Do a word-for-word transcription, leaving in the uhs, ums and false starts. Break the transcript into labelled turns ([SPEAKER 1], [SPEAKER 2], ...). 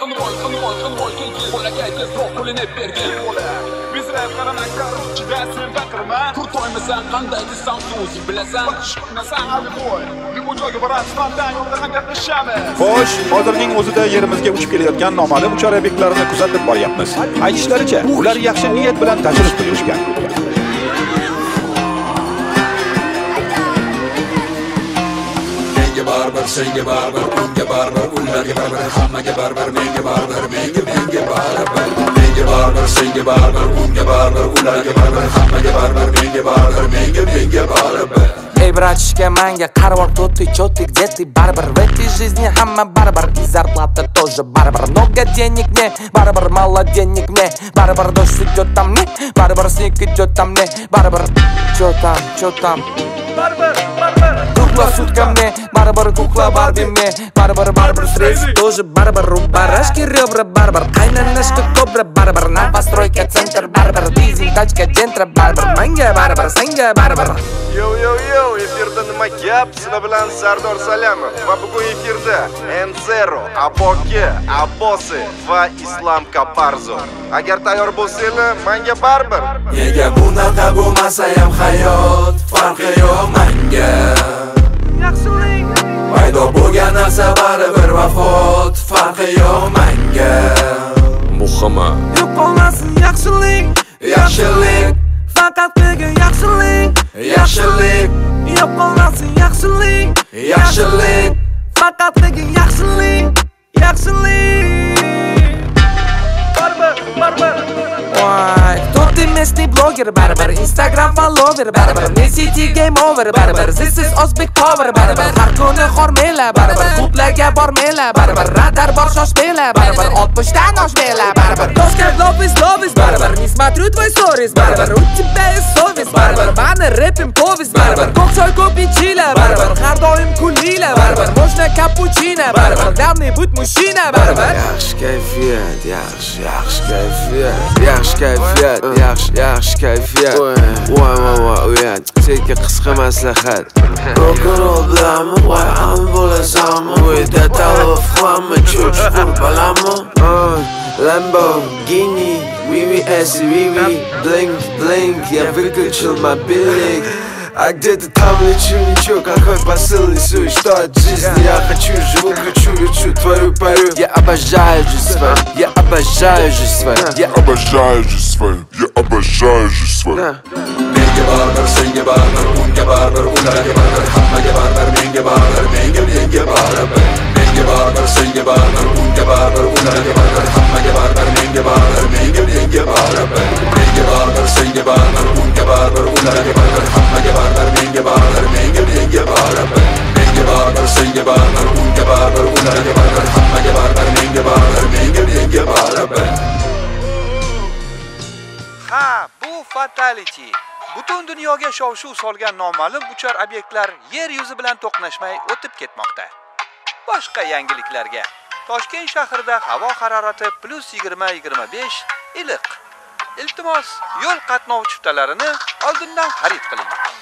[SPEAKER 1] Qınvoy, qınvoy, qınvoy kelgil. Qo'laga tezroq qo'lini bergil. Bizlar qaraman karochida sen baqirma. Turtoymisan qanday desam o'zing bilasan. Nasan abi boy. Bu joyga boramiz, fandan yo'lda ham gaplashamiz.
[SPEAKER 2] Xo'sh, hozirning o'zida yerimizga uchib kelayotgan noma'lum uchar obyektlarini kuzatib boryapmiz. Aytishlaricha, ular yaxshi niyat bilan tashrif buyurishgan.
[SPEAKER 3] Barbar, senga barbar, unga barbar, ularga barbar, hammaga barbar, menga barbar, menga menga barbar. Menga barbar, senga barbar, unga barbar, ularga barbar, hammaga barbar, menga barbar, menga menga barbar.
[SPEAKER 4] Эй, братишка, мanga qarvor to'ti cho'ti где-ты барбар. В этой жизни hamma barbar, и зарплата тоже барбар. Много денег мне, барбар, мало денег мне, барбар, дождь идет там мне, барбар, снег идет там мне, барбар. Чё там, чё там? Барбар, барбар. Кукла сутка мне, барбар, кукла Барби мне, барбар, барбар, стресс тоже барбар, барашки ребра барбар, кайнанашка кобра барбар, на постройке центр барбар, дизель тачка дентра барбар, manga барбар, senga барбар.
[SPEAKER 5] Yo yo yo, efirda nima gap? Sizlar bilan Sardor Salamov va bugun efirda N-Zero, Aboki, Abosi va Islam Kaparzo. Agar tayyor bo'lsanglar, menga baribir.
[SPEAKER 3] Nega bunaqa bo'lmasa ham hayot, farqi yo'q menga.
[SPEAKER 4] Yaxshilik
[SPEAKER 3] Paydo bo'lgan narsa baribir vafot, farqi yo'q menga. Muhimi
[SPEAKER 4] yo'qolmasin yaxshilik,
[SPEAKER 3] yaxshilik,
[SPEAKER 4] faqat menga yaxshilik,
[SPEAKER 3] yaxshilik,
[SPEAKER 4] yo'qolmasin yaxshilik,
[SPEAKER 3] yaxshilik,
[SPEAKER 4] faqat menga yaxshilik, yaxshilik. Barbar, barbar. Vay, to'rtta местный блогер barbar, Instagram follower barbar, City game over barbar, this is O'zbek power barbar, har kuni xormanglar barbar, klublarga bormanglar barbar, radar bor shoshmanglar barbar, oltmishdan oshmanglar barbar. Toshkent love is love is barbar, не смотрю твой stories barbar, у тебя есть совесть barbar, mani repim повесть barbar, ko'k choy ko'p ichinglar barbar, har doim kulinglar barbar, можно cappuccino barbar, главный будь мужчина barbar.
[SPEAKER 6] Yaxshi kayfiyat, yaxshi, yaxshi kayfiyat, yaxshi kayfiyat, yaxshi, yaxshi kayfiyat. Voy voy voy, uyat, senga qisqa maslahat. Rock'n'roll bilanmi, voy ham bo'lasanmi? Uyda talab hamma cho'chib qurbalanmi? Lamborghini, oui oui, S oui oui, blink blink, я выключил мобильник. А где-то там лечу, ничего, какой посыл несу, и что от жизни я хочу, живу, кричу, лечу, творю, парю. Я обожаю жизнь свою, я обожаю жизнь свою, я
[SPEAKER 7] обожаю жизнь свою, я обожаю жизнь свою.
[SPEAKER 3] menga barbar, senga barbar, unga barbar, ularga barbar, hammaga barbar, menga barbar, menga menga barbar. Menga barbar, senga barbar, unga barbar, ularga barbar, hammaga barbar, menga barbar, menga menga barbar. Menga barbar, senga barbar, unga barbar, ularga barbar, hammaga barbar, menga barbar, menga menga barbar. Menga barbar, senga barbar, unga barbar, ularga barbar, hammaga barbar, menga barbar, menga menga barbar.
[SPEAKER 8] Ha, bu fatality. Butun dunyoga shov-shuv solgan noma'lum uchar obyektlar yer yuzi bilan to'qnashmay o'tib ketmoqda. Boshqa yangiliklarga. Toshkent shahrida havo harorati plus yigirma yigirma besh iliq. Iltimos, yo'l qatnov chiptalarini oldindan xarid qiling.